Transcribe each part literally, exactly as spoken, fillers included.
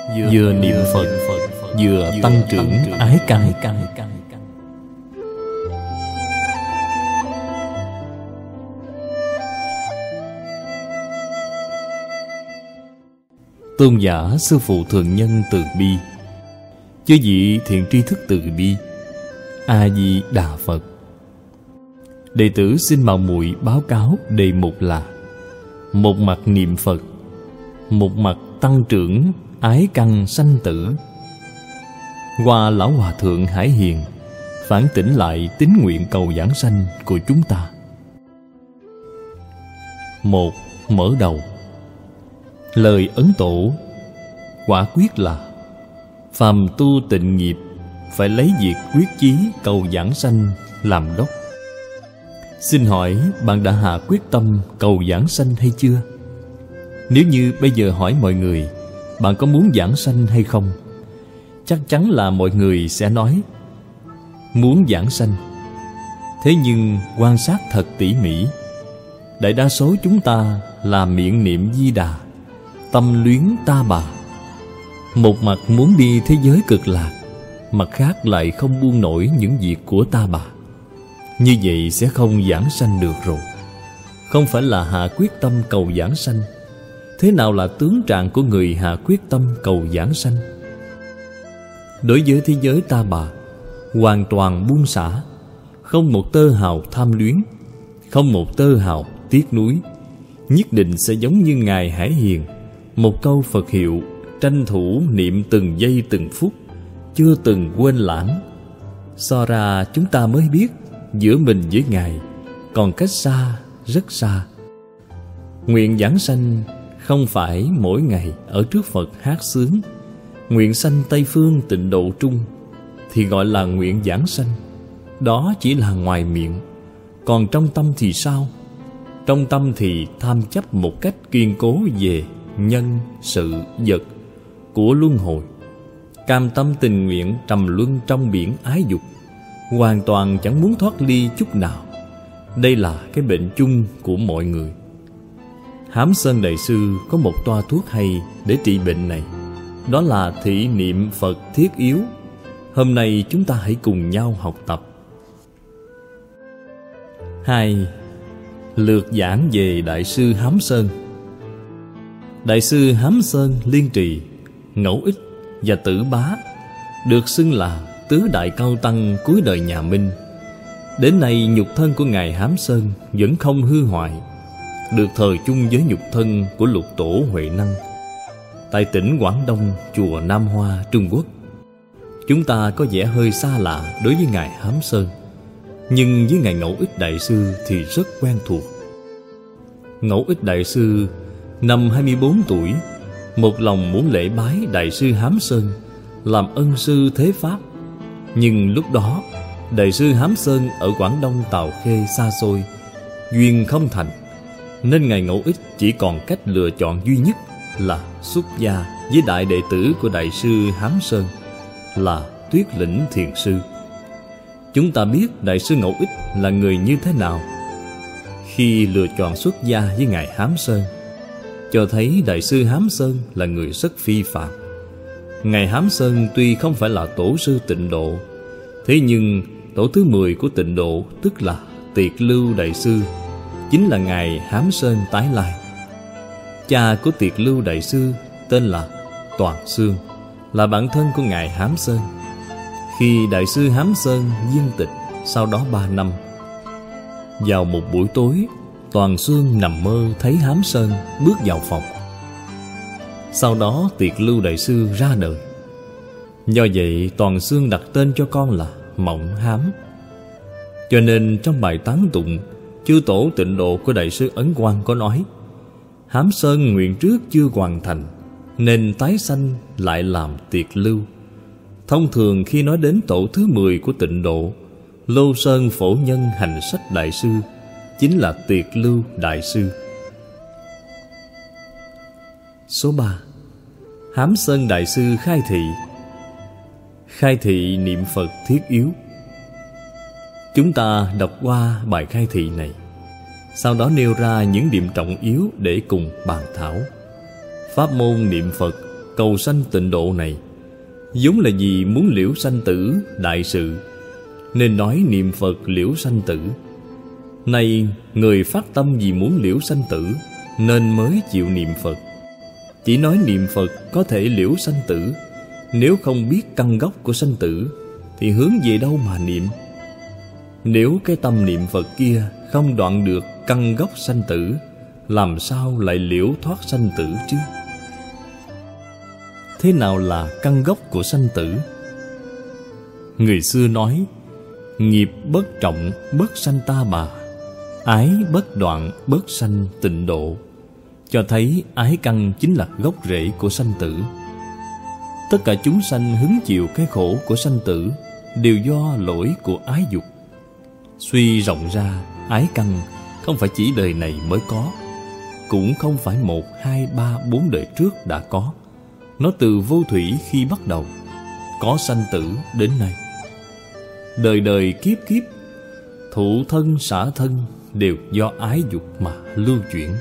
vừa niệm Phật vừa tăng trưởng ái căn. Tôn giả Sư Phụ Thượng Nhân từ bi, chư vị thiện tri thức từ bi, A Di Đà Phật. Đệ tử xin mạo muội báo cáo đề mục là: một mặt niệm Phật, một mặt tăng trưởng ái căn sanh tử. Qua Lão Hòa Thượng Hải Hiền phản tỉnh lại tín nguyện cầu giảng sanh của chúng ta. Một, mở đầu. Lời Ấn Tổ quả quyết là: phàm tu tịnh nghiệp phải lấy việc quyết chí cầu giảng sanh làm đốc. Xin hỏi bạn đã hạ quyết tâm cầu giảng sanh hay chưa? Nếu như bây giờ hỏi mọi người bạn có muốn giảng sanh hay không, chắc chắn là mọi người sẽ nói muốn giảng sanh. Thế nhưng quan sát thật tỉ mỉ, đại đa số chúng ta là miệng niệm Di Đà, tâm luyến ta bà. Một mặt muốn đi thế giới cực lạc, mặt khác lại không buông nổi những việc của ta bà. Như vậy sẽ không giảng sanh được rồi. Không phải là hạ quyết tâm cầu giảng sanh. Thế nào là tướng trạng của người hạ quyết tâm cầu giảng sanh? Đối với thế giới ta bà, hoàn toàn buông xả, không một tơ hào tham luyến, không một tơ hào tiếc nuối, nhất định sẽ giống như Ngài Hải Hiền, một câu Phật hiệu tranh thủ niệm từng giây từng phút, chưa từng quên lãng. So ra chúng ta mới biết giữa mình với Ngài còn cách xa, rất xa. Nguyện giảng sanh không phải mỗi ngày ở trước Phật hát sướng nguyện sanh Tây Phương Tịnh Độ Trung thì gọi là nguyện giảng sanh. Đó chỉ là ngoài miệng. Còn trong tâm thì sao? Trong tâm thì tham chấp một cách kiên cố về nhân, sự, vật của luân hồi, cam tâm tình nguyện trầm luân trong biển ái dục, hoàn toàn chẳng muốn thoát ly chút nào. Đây là cái bệnh chung của mọi người. Hám Sơn Đại Sư có một toa thuốc hay để trị bệnh này, đó là thị niệm Phật thiết yếu. Hôm nay chúng ta hãy cùng nhau học tập. Hai, lược giảng về Đại sư Hám Sơn. Đại sư Hám Sơn Liên Trì, Ngẫu Ích và Tử Bá được xưng là tứ đại cao tăng cuối đời nhà Minh. Đến nay nhục thân của Ngài Hám Sơn vẫn không hư hoại, được thờ chung với nhục thân của Lục Tổ Huệ Năng tại tỉnh Quảng Đông, chùa Nam Hoa, Trung Quốc. Chúng ta có vẻ hơi xa lạ đối với Ngài Hám Sơn, nhưng với Ngài Ngẫu Ích Đại Sư thì rất quen thuộc. Ngẫu Ích Đại Sư năm hai mươi bốn tuổi, một lòng muốn lễ bái Đại sư Hám Sơn làm ân sư thế Pháp. Nhưng lúc đó Đại sư Hám Sơn ở Quảng Đông Tào Khê xa xôi, duyên không thành, nên Ngài Ngẫu Ích chỉ còn cách lựa chọn duy nhất là xuất gia với đại đệ tử của Đại sư Hám Sơn là Tuyết Lĩnh Thiền Sư. Chúng ta biết Đại sư Ngẫu Ích là người như thế nào. Khi lựa chọn xuất gia với Ngài Hám Sơn, cho thấy Đại sư Hám Sơn là người rất phi phạm. Ngài Hám Sơn tuy không phải là tổ sư Tịnh Độ, thế nhưng tổ thứ mười của Tịnh Độ, tức là Tiệt Lưu Đại Sư, chính là Ngài Hám Sơn tái lai. Cha của Tiệt Lưu Đại Sư tên là Toàn Xương, là bạn thân của Ngài Hám Sơn. Khi Đại sư Hám Sơn viên tịch sau đó ba năm, vào một buổi tối, Toàn Xương nằm mơ thấy Hám Sơn bước vào phòng. Sau đó Tiệt Lưu Đại Sư ra đời. Do vậy Toàn Xương đặt tên cho con là Mộng Hám. Cho nên trong bài tán tụng chư tổ Tịnh Độ của Đại sư Ấn Quang có nói: Hám Sơn nguyện trước chưa hoàn thành, nên tái sanh lại làm Tiệt Lưu. Thông thường khi nói đến tổ thứ mười của Tịnh Độ, Lô Sơn Phổ Nhân Hành Sách Đại Sư chính là Tiệt Lưu Đại Sư. Số ba, Hám Sơn Đại Sư khai thị. Khai thị niệm Phật thiết yếu. Chúng ta đọc qua bài khai thị này, sau đó nêu ra những điểm trọng yếu để cùng bàn thảo. Pháp môn niệm Phật cầu sanh tịnh độ này vốn là vì muốn liễu sanh tử đại sự, nên nói niệm Phật liễu sanh tử. Nay người phát tâm vì muốn liễu sanh tử, nên mới chịu niệm Phật. Chỉ nói niệm Phật có thể liễu sanh tử, nếu không biết căn gốc của sanh tử thì hướng về đâu mà niệm? Nếu cái tâm niệm Phật kia không đoạn được căn gốc sanh tử, làm sao lại liễu thoát sanh tử chứ? Thế nào là căn gốc của sanh tử? Người xưa nói: nghiệp bất trọng bất sanh ta bà, ái bất đoạn bất sanh tịnh độ. Cho thấy ái căn chính là gốc rễ của sanh tử. Tất cả chúng sanh hứng chịu cái khổ của sanh tử đều do lỗi của ái dục. Suy rộng ra, ái căn không phải chỉ đời này mới có, cũng không phải một, hai, ba, bốn đời trước đã có. Nó từ vô thủy khi bắt đầu, có sanh tử đến nay. Đời đời kiếp kiếp, thụ thân xả thân đều do ái dục mà lưu chuyển.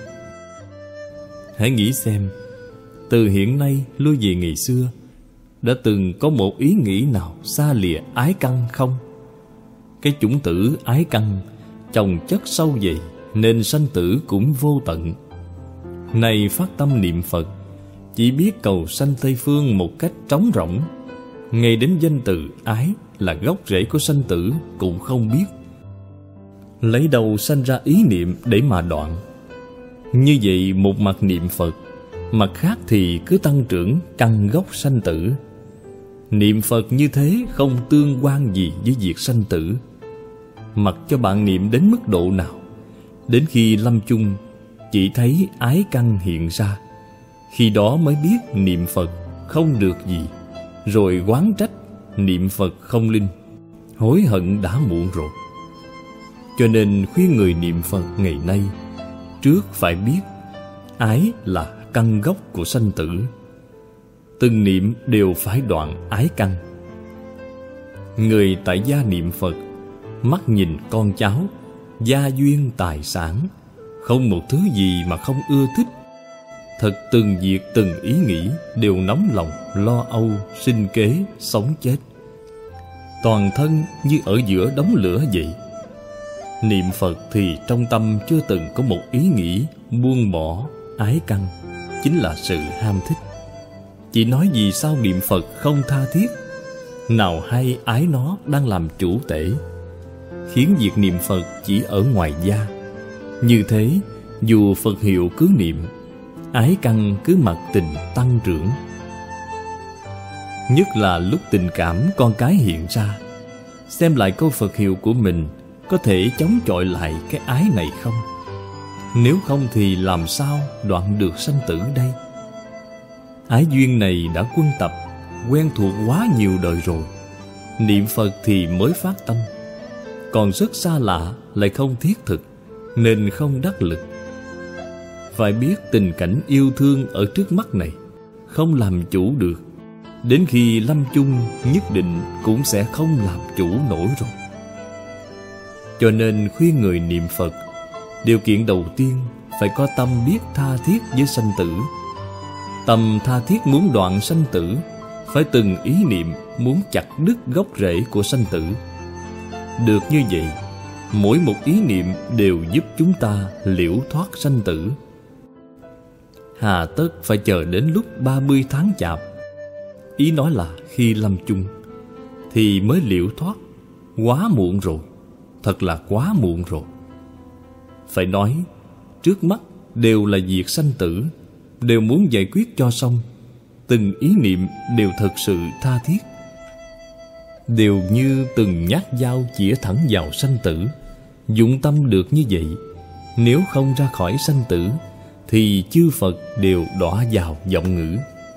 Hãy nghĩ xem, từ hiện nay lui về ngày xưa, đã từng có một ý nghĩ nào xa lìa ái căn không? Cái chủng tử ái căn chồng chất sâu dày, nên sanh tử cũng vô tận. Nay phát tâm niệm Phật, chỉ biết cầu sanh Tây Phương một cách trống rỗng, ngay đến danh từ ái là gốc rễ của sanh tử cũng không biết. Lấy đầu sanh ra ý niệm để mà đoạn. Như vậy một mặt niệm Phật, mặt khác thì cứ tăng trưởng căn gốc sanh tử. Niệm Phật như thế không tương quan gì với việc sanh tử. Mặc cho bạn niệm đến mức độ nào, đến khi lâm chung chỉ thấy ái căn hiện ra, khi đó mới biết niệm Phật không được gì, rồi oán trách niệm Phật không linh, hối hận đã muộn rồi. Cho nên khuyên người niệm Phật ngày nay, trước phải biết ái là căn gốc của sanh tử. Từng niệm đều phải đoạn ái căn. Người tại gia niệm Phật, mắt nhìn con cháu, gia duyên tài sản, không một thứ gì mà không ưa thích. Thật từng việc từng ý nghĩ đều nóng lòng lo âu sinh kế sống chết. Toàn thân như ở giữa đống lửa vậy. Niệm Phật thì trong tâm chưa từng có một ý nghĩ buông bỏ ái căn, chính là sự ham thích. Chỉ nói vì sao niệm Phật không tha thiết, nào hay ái nó đang làm chủ tể, khiến việc niệm Phật chỉ ở ngoài da. Như thế, dù Phật hiệu cứ niệm, ái căn cứ mặc tình tăng trưởng. Nhất là lúc tình cảm con cái hiện ra, xem lại câu Phật hiệu của mình có thể chống chọi lại cái ái này không? Nếu không thì làm sao đoạn được sanh tử đây? Ái duyên này đã quân tập, quen thuộc quá nhiều đời rồi. Niệm Phật thì mới phát tâm, còn rất xa lạ lại không thiết thực, nên không đắc lực. Phải biết tình cảnh yêu thương ở trước mắt này không làm chủ được, đến khi lâm chung nhất định cũng sẽ không làm chủ nổi rồi. Cho nên khuyên người niệm Phật, điều kiện đầu tiên phải có tâm biết tha thiết với sanh tử. Tâm tha thiết muốn đoạn sanh tử, phải từng ý niệm muốn chặt đứt gốc rễ của sanh tử. Được như vậy, mỗi một ý niệm đều giúp chúng ta liễu thoát sanh tử. Hà tất phải chờ đến lúc ba mươi tháng chạp, ý nói là khi lâm chung, thì mới liễu thoát. Quá muộn rồi, thật là quá muộn rồi. Phải nói, trước mắt đều là việc sanh tử, đều muốn giải quyết cho xong. Từng ý niệm đều thật sự tha thiết, đều như từng nhát dao chĩa thẳng vào sanh tử. Dụng tâm được như vậy, nếu không ra khỏi sanh tử, thì chư Phật đều đọa vào vọng ngữ.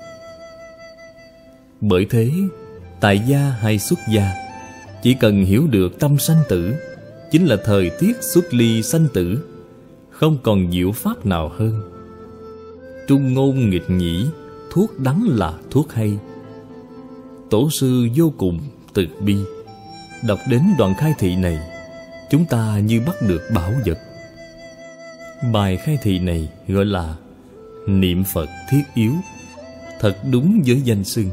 Bởi thế, tại gia hay xuất gia, chỉ cần hiểu được tâm sanh tử, chính là thời tiết xuất ly sanh tử, không còn diệu pháp nào hơn. Trung ngôn nghịch nhĩ, thuốc đắng là thuốc hay. Tổ sư vô cùng từ bi. Đọc đến đoạn khai thị này, chúng ta như bắt được bảo vật. Bài khai thị này gọi là niệm Phật thiết yếu. thật đúng với danh xưng.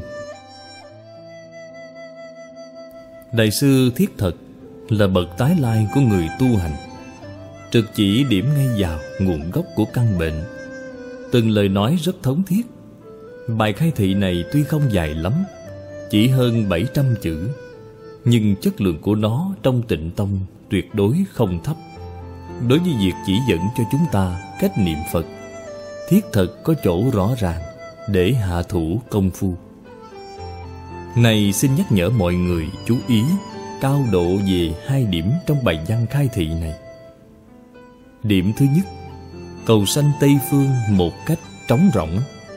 Đại sư Thiết Thật là bậc tái lai của người tu hành, trực chỉ điểm ngay vào nguồn gốc của căn bệnh. Từng lời nói rất thống thiết. Bài khai thị này tuy không dài lắm, chỉ hơn bảy trăm chữ, nhưng chất lượng của nó trong Tịnh Tông tuyệt đối không thấp. Đối với việc chỉ dẫn cho chúng ta cách niệm Phật, thiết thật có chỗ rõ ràng để hạ thủ công phu. Này xin nhắc nhở mọi người chú ý cao độ về hai điểm trong bài văn khai thị này. Điểm thứ nhất, cầu sanh Tây Phương một cách trống rỗng.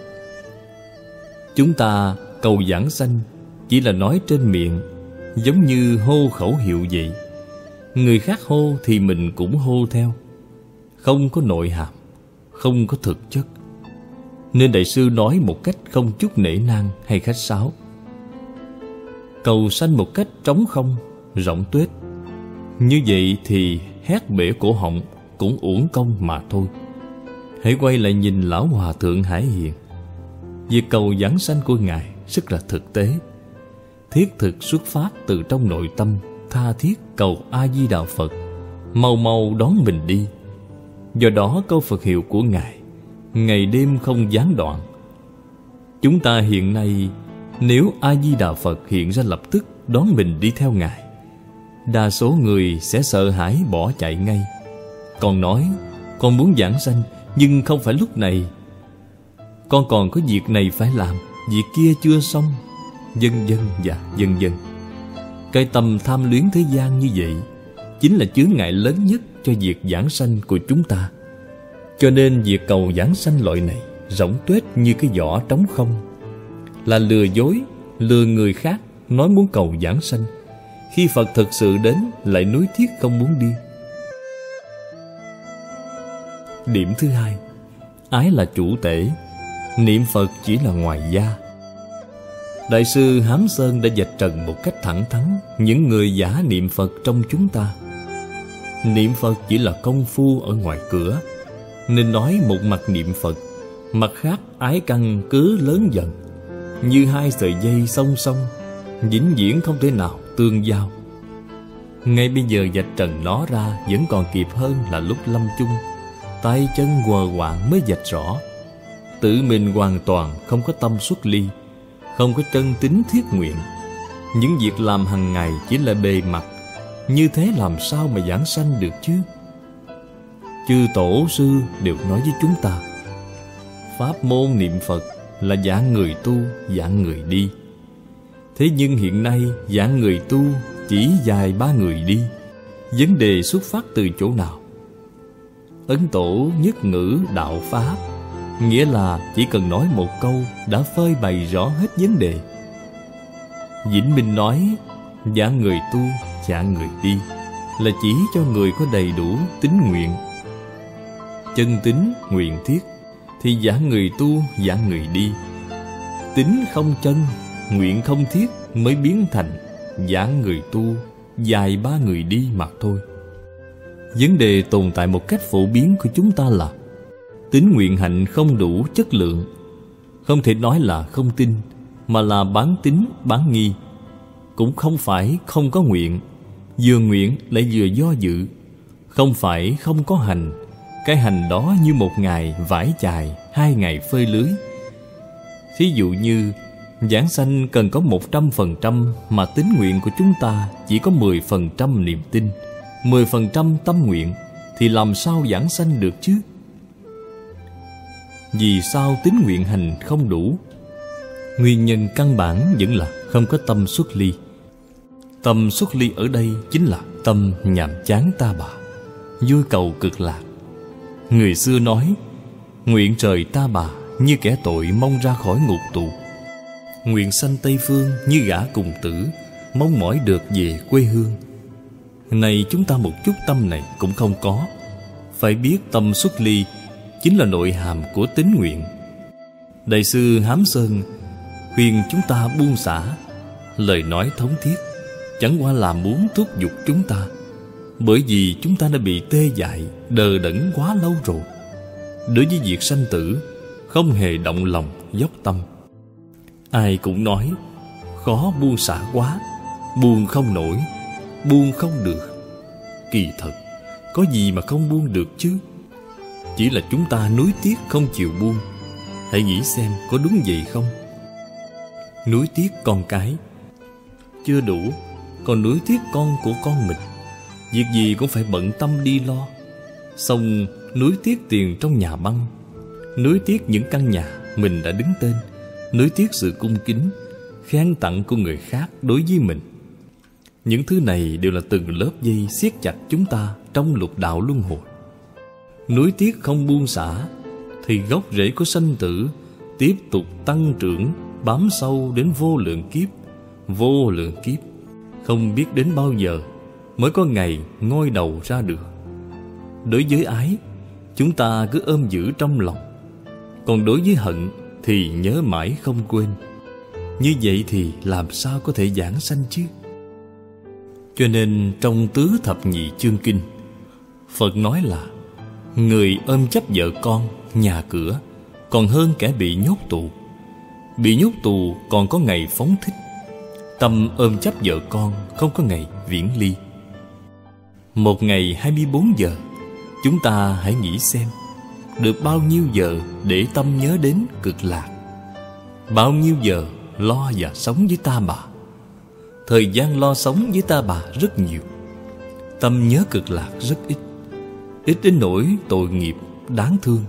Chúng ta cầu giảng sanh chỉ là nói trên miệng, giống như hô khẩu hiệu vậy. Người khác hô thì mình cũng hô theo, không có nội hàm, không có thực chất. Nên đại sư nói một cách không chút nể nang hay khách sáo. Cầu sanh một cách trống không, rỗng tuếch. Như vậy thì hét bể cổ họng cũng uổng công mà thôi. Hãy quay lại nhìn Lão Hòa Thượng Hải Hiền. Việc cầu giảng sanh của Ngài rất là thực tế, thiết thực xuất phát từ trong nội tâm, tha thiết cầu A-di-đà Phật mau mau đón mình đi. Do đó câu Phật hiệu của Ngài ngày đêm không gián đoạn. Chúng ta hiện nay, nếu A-di-đà Phật hiện ra lập tức đón mình đi theo Ngài, đa số người sẽ sợ hãi bỏ chạy ngay, còn nói con muốn giảng sanh nhưng không phải lúc này, con còn có việc này phải làm, việc kia chưa xong, vân vân và vân vân. Cái tâm tham luyến thế gian như vậy chính là chướng ngại lớn nhất cho việc giảng sanh của chúng ta. Cho nên việc cầu giảng sanh loại này rỗng tuếch như cái vỏ trống không, là lừa dối, lừa người khác nói muốn cầu giảng sanh, khi Phật thực sự đến lại nuối tiếc không muốn đi. Điểm thứ hai, ái là chủ tể, niệm Phật chỉ là ngoài da. Đại sư Hám Sơn đã vạch trần một cách thẳng thắn những người giả niệm Phật trong chúng ta. Niệm Phật chỉ là công phu ở ngoài cửa, nên nói một mặt niệm Phật, mặt khác ái căn cứ lớn dần, như hai sợi dây song song, vĩnh viễn không thể nào tương giao. Ngay bây giờ vạch trần nó ra vẫn còn kịp hơn là lúc lâm chung, tay chân quờ quạng mới vạch rõ. Tự mình hoàn toàn không có tâm xuất ly, không có chân tính thiết nguyện. Những việc làm hàng ngày chỉ là bề mặt, như thế làm sao mà giảng sanh được chứ? Chư tổ sư đều nói với chúng ta, pháp môn niệm Phật là dạng người tu, dạng người đi. Thế nhưng hiện nay dạng người tu chỉ vài ba người đi. Vấn đề xuất phát từ chỗ nào? Ấn Tổ nhất ngữ đạo pháp, nghĩa là chỉ cần nói một câu đã phơi bày rõ hết vấn đề. Vĩnh Minh nói dạng người tu, dạng người đi là chỉ cho người có đầy đủ tín nguyện, chân tín nguyện thiết, thì dạng người tu, dạng người đi. Tín không chân, nguyện không thiết mới biến thành dạng người tu, vài ba người đi mà thôi. Vấn đề tồn tại một cách phổ biến của chúng ta là tín nguyện hạnh không đủ chất lượng. Không thể nói là không tin, mà là bán tín bán nghi. Cũng không phải không có nguyện, vừa nguyện lại vừa do dự. Không phải không có hành, cái hành đó như một ngày vải chài, hai ngày phơi lưới. Thí dụ như giảng sanh cần có một trăm phần trăm, mà tín nguyện của chúng ta chỉ có mười phần trăm niềm tin, mười phần trăm tâm nguyện, thì làm sao giảng sanh được chứ? Vì sao tín nguyện hành không đủ? Nguyên nhân căn bản vẫn là không có tâm xuất ly. Tâm xuất ly ở đây chính là tâm nhàm chán ta bà, vui cầu cực lạc. Người xưa nói, nguyện trời ta bà như kẻ tội mong ra khỏi ngục tù, nguyện sanh Tây Phương như gã cùng tử mong mỏi được về quê hương. Này chúng ta một chút tâm này cũng không có. Phải biết tâm xuất ly chính là nội hàm của tín nguyện. Đại sư Hám Sơn khuyên chúng ta buông xả. Lời nói thống thiết chẳng qua là muốn thúc giục chúng ta, bởi vì chúng ta đã bị tê dại, đờ đẫn quá lâu rồi. Đối với việc sanh tử không hề động lòng dốc tâm. Ai cũng nói khó buông xả quá, buông không nổi, buông không được. Kỳ thật, có gì mà không buông được chứ? Chỉ là chúng ta nuối tiếc không chịu buông. Hãy nghĩ xem có đúng vậy không? Nuối tiếc con cái chưa đủ, còn nuối tiếc con của con mình. Việc gì cũng phải bận tâm đi lo. Xong nuối tiếc tiền trong nhà băng, nuối tiếc những căn nhà mình đã đứng tên, nuối tiếc sự cung kính, khen tặng của người khác đối với mình. Những thứ này đều là từng lớp dây siết chặt chúng ta trong lục đạo luân hồi. Nuối tiếc không buông xả thì gốc rễ của sanh tử tiếp tục tăng trưởng, bám sâu đến vô lượng kiếp. Vô lượng kiếp không biết đến bao giờ mới có ngày ngoi đầu ra được. Đối với ái, chúng ta cứ ôm giữ trong lòng, còn đối với hận thì nhớ mãi không quên. Như vậy thì làm sao có thể giảng sanh chứ? Cho nên trong Tứ Thập Nhị Chương Kinh, Phật nói là người ôm chấp vợ con, nhà cửa còn hơn kẻ bị nhốt tù. Bị nhốt tù còn có ngày phóng thích, tâm ôm chấp vợ con không có ngày viễn ly. Một ngày hai mươi bốn giờ, chúng ta hãy nghĩ xem được bao nhiêu giờ để tâm nhớ đến cực lạc, bao nhiêu giờ lo và sống với ta bà. Thời gian lo sống với ta bà rất nhiều, tâm nhớ cực lạc rất ít, ít đến nỗi tội nghiệp đáng thương.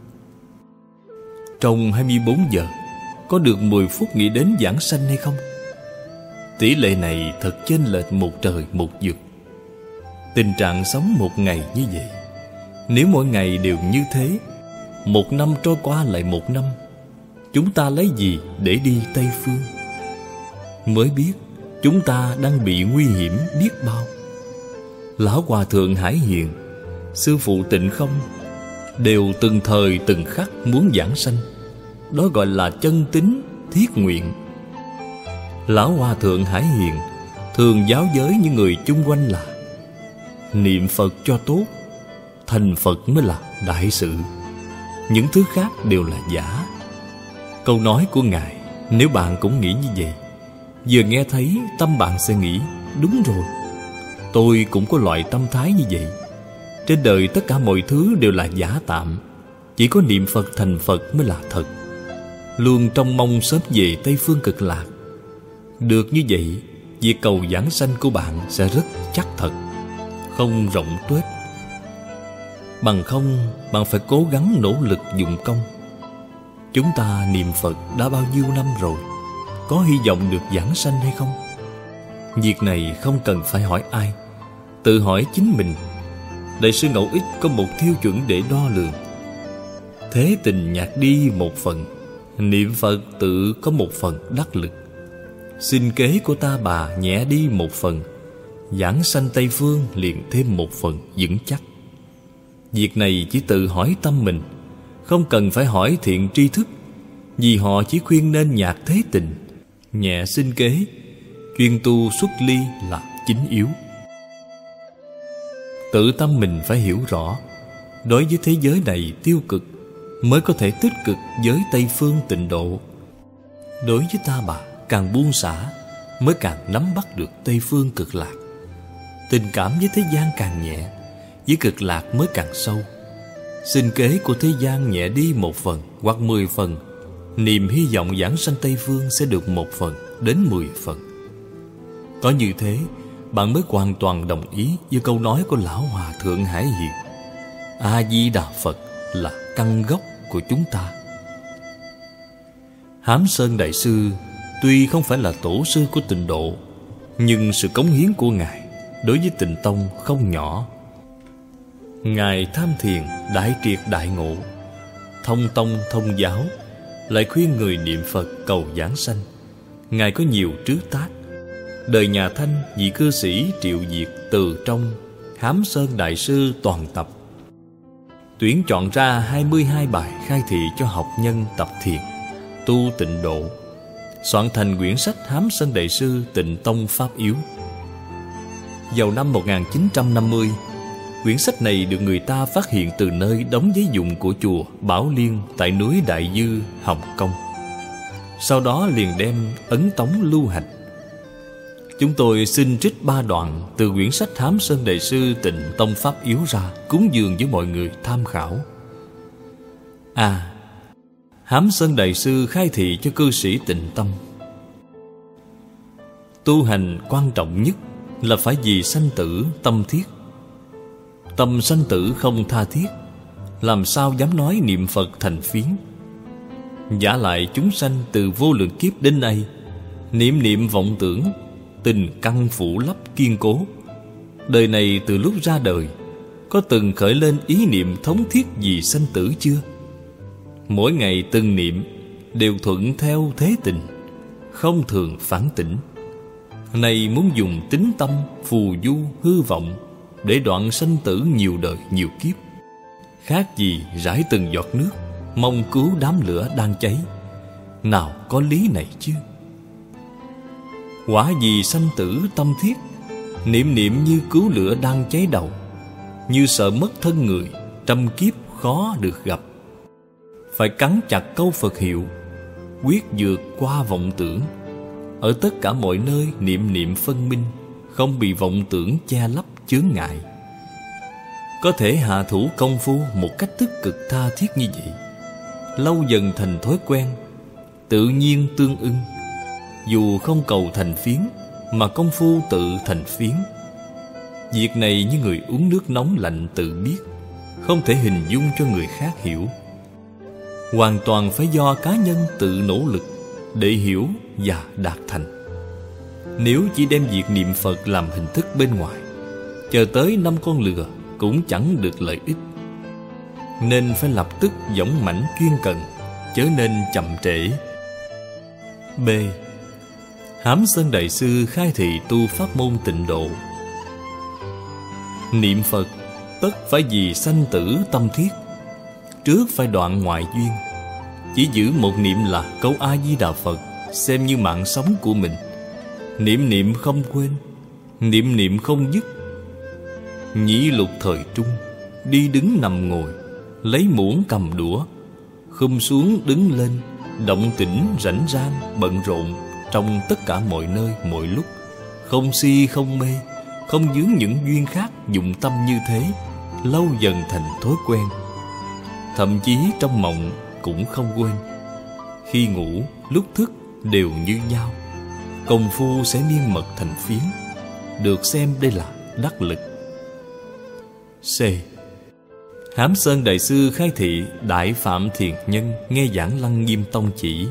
Trong hai mươi bốn giờ có được mười phút nghĩ đến giảng sanh hay không? Tỷ lệ này thật chênh lệch một trời một vực. Tình trạng sống một ngày như vậy, nếu mỗi ngày đều như thế, một năm trôi qua lại một năm, chúng ta lấy gì để đi Tây Phương? Mới biết chúng ta đang bị nguy hiểm biết bao. Lão Hòa Thượng Hải Hiền, Sư Phụ Tịnh Không đều từng thời từng khắc muốn giảng sanh. Đó gọi là chân tín thiết nguyện. Lão Hòa Thượng Hải Hiền thường giáo giới những người chung quanh là niệm Phật cho tốt, thành Phật mới là đại sự. Những thứ khác đều là giả. Câu nói của Ngài, nếu bạn cũng nghĩ như vậy, vừa nghe thấy tâm bạn sẽ nghĩ đúng rồi, tôi cũng có loại tâm thái như vậy. Trên đời tất cả mọi thứ đều là giả tạm, chỉ có niệm Phật thành Phật mới là thật. Luôn trông mong sớm về Tây Phương Cực Lạc. Được như vậy, việc cầu giảng sanh của bạn sẽ rất chắc thật, không rộng tuếch. Bằng không, bạn phải cố gắng nỗ lực dụng công. Chúng ta niệm Phật đã bao nhiêu năm rồi, có hy vọng được giảng sanh hay không? Việc này không cần phải hỏi ai, tự hỏi chính mình. Đại sư Ngẫu Ích có một tiêu chuẩn để đo lường. Thế tình nhạt đi một phần, niệm Phật tự có một phần đắc lực. Sinh kế của ta bà nhẹ đi một phần, giảng sanh Tây Phương liền thêm một phần vững chắc. Việc này chỉ tự hỏi tâm mình, không cần phải hỏi thiện tri thức, vì họ chỉ khuyên nên nhạt thế tình, nhẹ sinh kế, chuyên tu xuất ly là chính yếu. Tự tâm mình phải hiểu rõ, đối với thế giới này tiêu cực mới có thể tích cực với Tây Phương tịnh độ. Đối với ta bà càng buông xả mới càng nắm bắt được Tây Phương Cực Lạc. Tình cảm với thế gian càng nhẹ, với Cực Lạc mới càng sâu. Sinh kế của thế gian nhẹ đi một phần hoặc mười phần, niềm hy vọng giảng sanh Tây Phương sẽ được một phần đến mười phần. Có như thế, bạn mới hoàn toàn đồng ý với câu nói của Lão Hòa Thượng Hải Hiền: A-di-đà Phật là căn gốc của chúng ta. Hám Sơn Đại Sư tuy không phải là tổ sư của tịnh độ, nhưng sự cống hiến của Ngài đối với tịnh tông không nhỏ. Ngài tham thiền đại triệt đại ngộ, thông tông thông giáo, lại khuyên người niệm Phật cầu giảng sanh. Ngài có nhiều trứ tác. Đời nhà Thanh, vị cư sĩ Triệu Việt từ trong Hám Sơn Đại Sư toàn tập tuyển chọn ra hai mươi hai bài khai thị cho học nhân tập thiền, tu tịnh độ, soạn thành quyển sách Hám Sơn Đại Sư Tịnh Tông Pháp Yếu. Vào năm một nghìn chín trăm năm mươi, quyển sách này được người ta phát hiện từ nơi đóng giấy dụng của chùa Bảo Liên tại núi Đại Dư, Hồng Kông. sau đó liền đem ấn tống lưu hành. Chúng tôi xin trích ba đoạn từ quyển sách Hám Sơn Đại Sư Tịnh Tông Pháp Yếu ra, cúng dường với mọi người tham khảo. A. Hám Sơn Đại Sư khai thị cho cư sĩ Tịnh Tâm: tu hành quan trọng nhất là phải vì sanh tử tâm thiết. Tâm sanh tử không tha thiết, làm sao dám nói niệm Phật thành phiến. Giả lại chúng sanh từ vô lượng kiếp đến nay, niệm niệm vọng tưởng, tình căn phủ lấp kiên cố. Đời này từ lúc ra đời, có từng khởi lên ý niệm thống thiết vì sanh tử chưa? Mỗi ngày từng niệm đều thuận theo thế tình, không thường phản tỉnh. Này muốn dùng tín tâm phù du hư vọng để đoạn sanh tử nhiều đời nhiều kiếp, khác gì rải từng giọt nước mong cứu đám lửa đang cháy. Nào có lý này chứ? Quả vì sanh tử tâm thiết, niệm niệm như cứu lửa đang cháy đầu, như sợ mất thân người, trăm kiếp khó được gặp. Phải cắn chặt câu Phật hiệu, quyết vượt qua vọng tưởng. Ở tất cả mọi nơi niệm niệm phân minh, không bị vọng tưởng che lấp chướng ngại. Có thể hạ thủ công phu một cách tích cực tha thiết như vậy, lâu dần thành thói quen, tự nhiên tương ưng. Dù không cầu thành phiến, mà công phu tự thành phiến. Việc này như người uống nước nóng lạnh tự biết, không thể hình dung cho người khác hiểu. Hoàn toàn phải do cá nhân tự nỗ lực để hiểu và đạt thành. Nếu chỉ đem việc niệm Phật làm hình thức bên ngoài, chờ tới năm con lừa cũng chẳng được lợi ích. Nên phải lập tức dũng mãnh chuyên cần, chớ nên chậm trễ. B. Hám Sơn Đại Sư khai thị tu pháp môn tịnh độ. Niệm Phật tất phải vì sanh tử tâm thiết. Trước phải đoạn ngoại duyên. Chỉ giữ một niệm là câu A-di-đà Phật, xem như mạng sống của mình. Niệm niệm không quên, niệm niệm không dứt. Nhĩ lục thời trung, đi đứng nằm ngồi, lấy muỗng cầm đũa, khum xuống đứng lên, động tĩnh rảnh rang bận rộn trong tất cả mọi nơi mọi lúc, không si không mê, không vướng những duyên khác, dụng tâm như thế, lâu dần thành thói quen. Thậm chí trong mộng cũng không quên, khi ngủ lúc thức đều như nhau. Công phu sẽ miên mật thành phiến, được xem đây là đắc lực. C. Hám Sơn Đại Sư khai thị Đại Phạm Thiền Nhân nghe giảng Lăng Nghiêm Tông chỉ: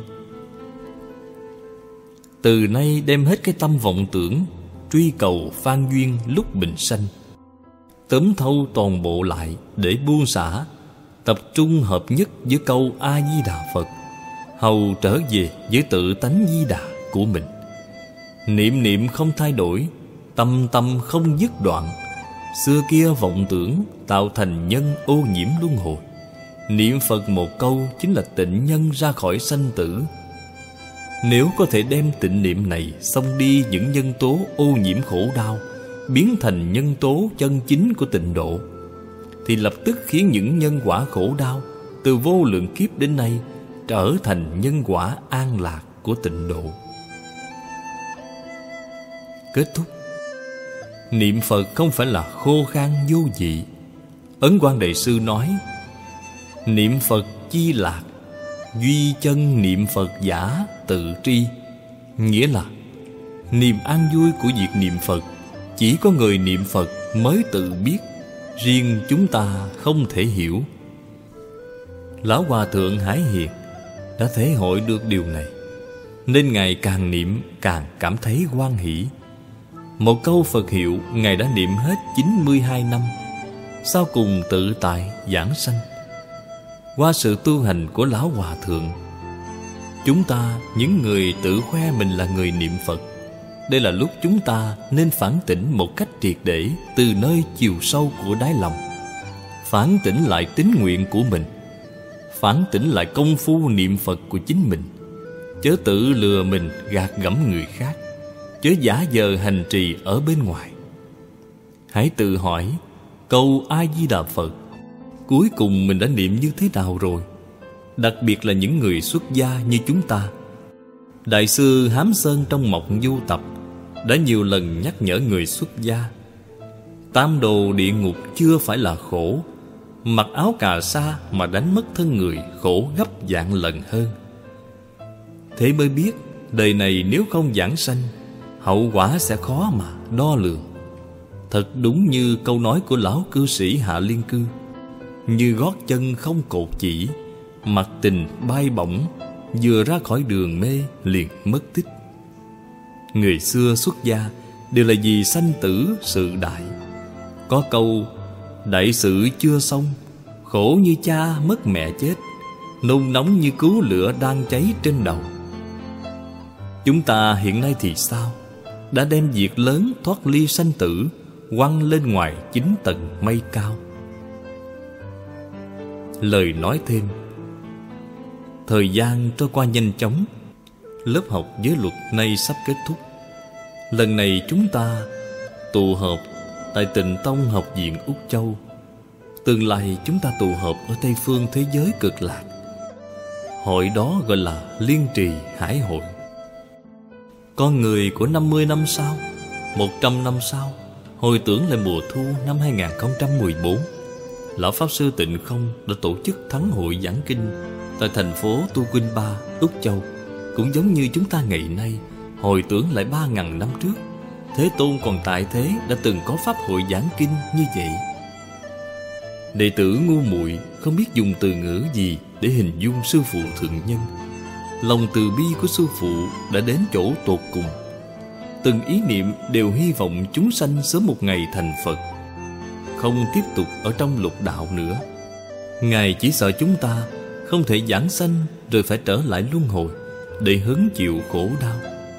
từ nay đem hết cái tâm vọng tưởng, truy cầu phan duyên lúc bình sanh, tóm thâu toàn bộ lại để buông xả, tập trung hợp nhất với câu A-di-đà Phật, hầu trở về với tự tánh di đà của mình. Niệm niệm không thay đổi, tâm tâm không dứt đoạn. Xưa kia vọng tưởng tạo thành nhân ô nhiễm luân hồi. Niệm Phật một câu chính là tịnh nhân ra khỏi sanh tử. Nếu có thể đem tịnh niệm này xông đi những nhân tố ô nhiễm khổ đau, biến thành nhân tố chân chính của tịnh độ, thì lập tức khiến những nhân quả khổ đau từ vô lượng kiếp đến nay trở thành nhân quả an lạc của tịnh độ. Kết thúc. Niệm Phật không phải là khô khan vô vị. Ấn Quang Đại Sư nói: niệm Phật chi lạc, duy chân niệm Phật giả tự tri. Nghĩa là niềm an vui của việc niệm Phật chỉ có người niệm Phật mới tự biết, riêng chúng ta không thể hiểu. Lão Hòa Thượng Hải Hiền đã thể hội được điều này, nên Ngài càng niệm càng cảm thấy hoan hỷ. Một câu Phật hiệu Ngài đã niệm hết chín mươi hai năm, sau cùng tự tại giảng sanh. Qua sự tu hành của Lão Hòa Thượng, chúng ta, những người tự khoe mình là người niệm Phật, đây là lúc chúng ta nên phản tỉnh một cách triệt để từ nơi chiều sâu của đáy lòng. Phản tỉnh lại tín nguyện của mình, phản tỉnh lại công phu niệm Phật của chính mình. Chớ tự lừa mình gạt gẫm người khác, chớ giả vờ hành trì ở bên ngoài. Hãy tự hỏi câu A-di-đà Phật cuối cùng mình đã niệm như thế nào rồi. Đặc biệt là những người xuất gia như chúng ta, Đại sư Hám Sơn trong Mộc Du Tập đã nhiều lần nhắc nhở người xuất gia, tam đồ địa ngục chưa phải là khổ, mặc áo cà sa mà đánh mất thân người khổ gấp vạn lần hơn. Thế mới biết đời này nếu không giảng sanh, hậu quả sẽ khó mà đo lường. Thật đúng như câu nói của lão cư sĩ Hạ Liên Cư: như gót chân không cột chỉ, mặc tình bay bổng, vừa ra khỏi đường mê liền mất tích. Người xưa xuất gia đều là vì sanh tử sự đại. Có câu đại sự chưa xong, khổ như cha mất mẹ chết, nôn nóng như cứu lửa đang cháy trên đầu. Chúng ta hiện nay thì sao? Đã đem việc lớn thoát ly sanh tử quăng lên ngoài chín tầng mây cao. Lời nói thêm: thời gian trôi qua nhanh chóng, lớp học giới luật nay sắp kết thúc. Lần này chúng ta tụ họp tại Tịnh Tông Học viện Úc Châu. Tương lai chúng ta tụ họp ở Tây phương thế giới cực lạc. Hội đó gọi là Liên Trì Hải Hội. Con người của năm mươi năm sau, một trăm năm sau, hồi tưởng lại mùa thu năm hai nghìn không trăm mười bốn, Lão Pháp Sư Tịnh Không đã tổ chức thắng hội giảng kinh tại thành phố Tu Quynh Ba, Úc Châu. Cũng giống như chúng ta ngày nay hồi tưởng lại ba ngàn năm trước, Thế Tôn còn tại thế đã từng có pháp hội giảng kinh như vậy. Đệ tử ngu muội không biết dùng từ ngữ gì để hình dung sư phụ thượng nhân. Lòng từ bi của sư phụ đã đến chỗ tột cùng. Từng ý niệm đều hy vọng chúng sanh sớm một ngày thành Phật, không tiếp tục ở trong lục đạo nữa. Ngài chỉ sợ chúng ta không thể giảng sanh rồi phải trở lại luân hồi để hứng chịu khổ đau.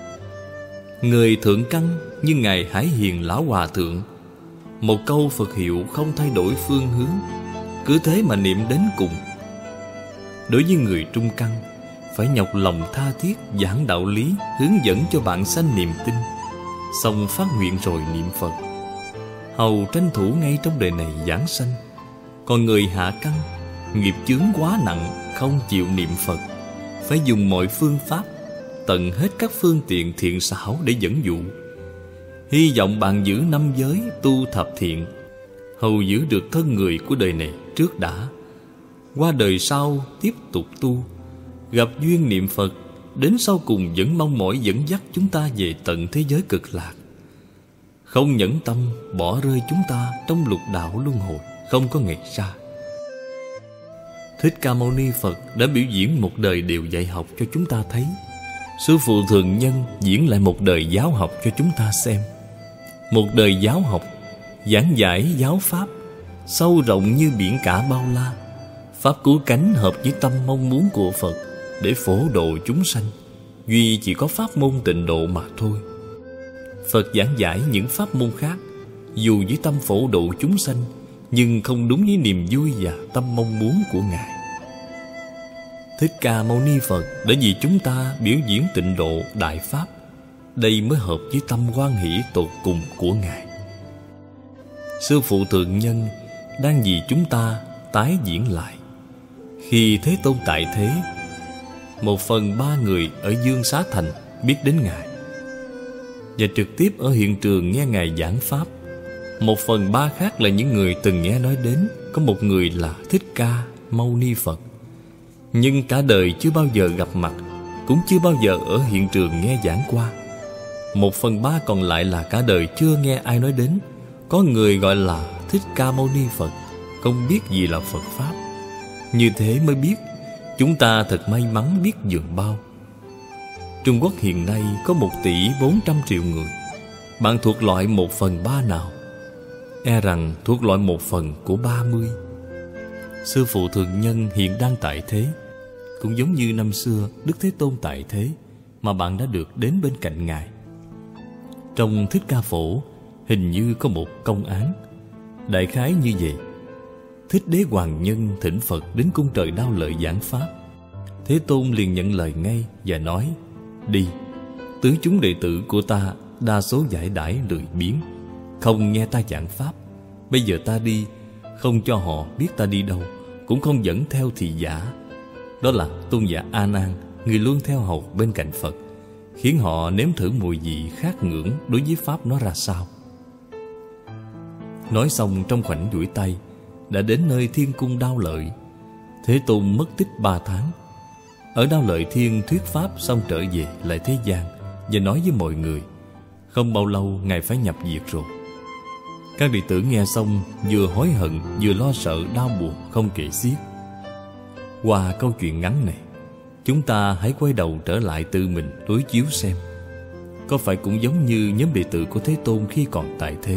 Người thượng căn như Ngài Hải Hiền Lão Hòa Thượng, một câu Phật hiệu không thay đổi phương hướng, cứ thế mà niệm đến cùng. Đối với người trung căn, phải nhọc lòng tha thiết giảng đạo lý, hướng dẫn cho bạn sanh niềm tin, xong phát nguyện rồi niệm Phật, hầu tranh thủ ngay trong đời này giảng sanh. Còn người hạ căn, nghiệp chướng quá nặng, không chịu niệm Phật, phải dùng mọi phương pháp, tận hết các phương tiện thiện xảo để dẫn dụ. Hy vọng bạn giữ năm giới, tu thập thiện, hầu giữ được thân người của đời này trước đã. Qua đời sau tiếp tục tu, gặp duyên niệm Phật, đến sau cùng vẫn mong mỏi dẫn dắt chúng ta về tận thế giới cực lạc. Không nhẫn tâm bỏ rơi chúng ta trong lục đạo luân hồi không có ngày ra. Thích Ca Mâu Ni Phật đã biểu diễn một đời điều dạy học cho chúng ta thấy. Sư phụ thượng nhân diễn lại một đời giáo học cho chúng ta xem. Một đời giáo học, giảng giải giáo pháp, sâu rộng như biển cả bao la. Pháp cứu cánh hợp với tâm mong muốn của Phật để phổ độ chúng sanh. Duy chỉ có pháp môn tịnh độ mà thôi. Phật giảng giải những pháp môn khác, dù với tâm phổ độ chúng sanh, nhưng không đúng với niềm vui và tâm mong muốn của Ngài. Thích Ca Mâu Ni Phật đã vì chúng ta biểu diễn tịnh độ đại pháp. Đây mới hợp với tâm hoan hỷ tột cùng của Ngài. Sư phụ thượng nhân đang vì chúng ta tái diễn lại. Khi Thế Tôn tại thế, một phần ba người ở Dương Xá Thành biết đến Ngài và trực tiếp ở hiện trường nghe Ngài giảng pháp. Một phần ba khác là những người từng nghe nói đến có một người là Thích Ca Mâu Ni Phật, nhưng cả đời chưa bao giờ gặp mặt, cũng chưa bao giờ ở hiện trường nghe giảng qua. Một phần ba còn lại là cả đời chưa nghe ai nói đến. Có người gọi là Thích Ca Mâu Ni Phật, không biết gì là Phật Pháp. Như thế mới biết chúng ta thật may mắn biết dường bao. Trung Quốc hiện nay có một tỷ bốn trăm triệu người. Bạn thuộc loại một phần ba nào? E rằng thuộc loại một phần của ba mươi. Sư phụ thượng nhân hiện đang tại thế, cũng giống như năm xưa Đức Thế Tôn tại thế, mà bạn đã được đến bên cạnh Ngài. Trong Thích Ca Phổ hình như có một công án đại khái như vậy. Thích Đế Hoàng Nhân thỉnh Phật đến cung trời Đao Lợi giảng pháp. Thế Tôn liền nhận lời ngay và nói: đi, tứ chúng đệ tử của ta đa số giải đãi lười biếng, không nghe ta giảng pháp. Bây giờ ta đi, không cho họ biết ta đi đâu, cũng không dẫn theo thị giả. Đó là tôn giả A Nan, người luôn theo hầu bên cạnh Phật, khiến họ nếm thử mùi vị khác ngưỡng đối với Pháp nó ra sao. Nói xong trong khoảnh duỗi tay, đã đến nơi thiên cung Đao Lợi. Thế Tôn mất tích ba tháng. Ở Đao Lợi Thiên thuyết Pháp xong trở về lại thế gian và nói với mọi người, không bao lâu Ngài phải nhập diệt rồi. Các đệ tử nghe xong vừa hối hận vừa lo sợ đau buồn không kể xiết. Qua câu chuyện ngắn này, chúng ta hãy quay đầu trở lại tự mình đối chiếu xem, có phải cũng giống như nhóm đệ tử của Thế Tôn khi còn tại thế.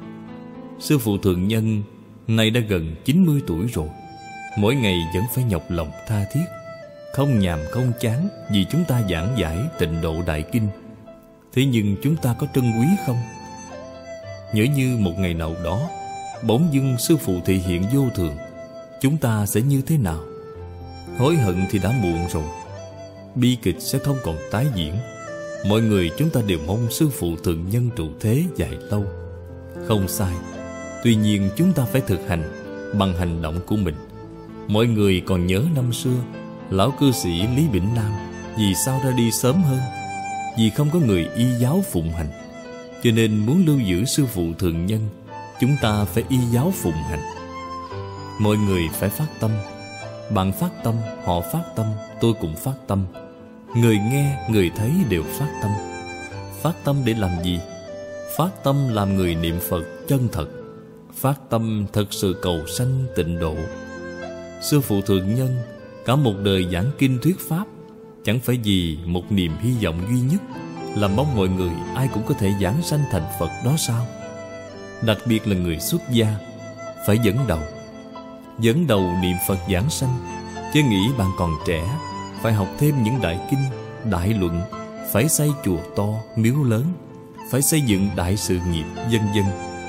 Sư phụ Thượng Nhân nay đã gần chín mươi tuổi rồi, mỗi ngày vẫn phải nhọc lòng tha thiết, không nhàm không chán vì chúng ta giảng giải Tịnh Độ Đại Kinh. Thế nhưng chúng ta có trân quý không? Nhỡ như một ngày nào đó bỗng dưng sư phụ thị hiện vô thường, chúng ta sẽ như thế nào? Hối hận thì đã muộn rồi. Bi kịch sẽ không còn tái diễn. Mọi người chúng ta đều mong sư phụ Thượng Nhân trụ thế dài lâu. Không sai. Tuy nhiên chúng ta phải thực hành bằng hành động của mình. Mọi người còn nhớ năm xưa lão cư sĩ Lý Bỉnh Nam vì sao ra đi sớm hơn? Vì không có người y giáo phụng hành. Cho nên muốn lưu giữ sư phụ Thượng Nhân, chúng ta phải y giáo phụng hành. Mọi người phải phát tâm. Bạn phát tâm, họ phát tâm, tôi cũng phát tâm. Người nghe, người thấy đều phát tâm. Phát tâm để làm gì? Phát tâm làm người niệm Phật chân thật. Phát tâm thật sự cầu sanh tịnh độ. Sư phụ Thượng Nhân cả một đời giảng kinh thuyết Pháp, chẳng phải vì một niềm hy vọng duy nhất là mong mọi người ai cũng có thể giảng sanh thành Phật đó sao? Đặc biệt là người xuất gia phải dẫn đầu. Dẫn đầu niệm Phật giảng sanh. Chứ nghĩ bạn còn trẻ, phải học thêm những đại kinh, đại luận, phải xây chùa to, miếu lớn, phải xây dựng đại sự nghiệp, vân vân.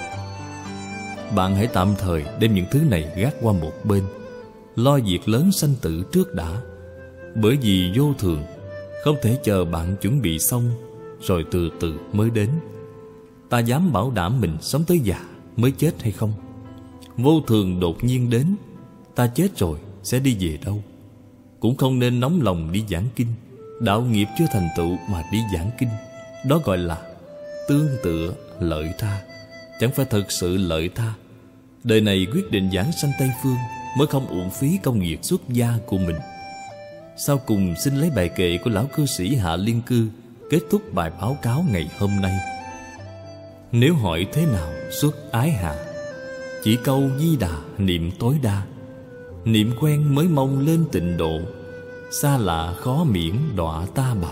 Bạn hãy tạm thời đem những thứ này gác qua một bên, lo việc lớn sanh tử trước đã. Bởi vì vô thường, không thể chờ bạn chuẩn bị xong rồi từ từ mới đến. Ta dám bảo đảm mình sống tới già mới chết hay không? Vô thường đột nhiên đến, ta chết rồi sẽ đi về đâu? Cũng không nên nóng lòng đi giảng kinh. Đạo nghiệp chưa thành tựu mà đi giảng kinh, đó gọi là tương tựa lợi tha, chẳng phải thật sự lợi tha. Đời này quyết định giảng sanh Tây Phương mới không uổng phí công việc xuất gia của mình. Sau cùng xin lấy bài kệ của lão cư sĩ Hạ Liên Cư kết thúc bài báo cáo ngày hôm nay. Nếu hỏi thế nào xuất ái hạ, chỉ câu Di Đà niệm tối đa. Niệm quen mới mong lên tịnh độ, xa lạ khó miễn đọa ta bà.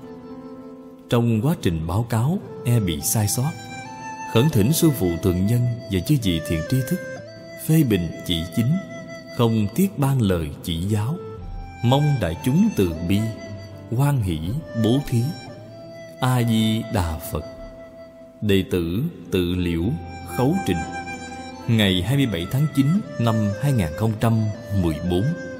Trong quá trình báo cáo e bị sai sót, khẩn thỉnh sư phụ Thượng Nhân và chư vị thiện tri thức phê bình chỉ chính, không tiếc ban lời chỉ giáo. Mong đại chúng từ bi, hoan hỷ bố thí. A Di Đà Phật. Đệ tử Tự Liễu Khấu Trình. Ngày hai mươi bảy tháng chín năm hai nghìn không trăm mười bốn.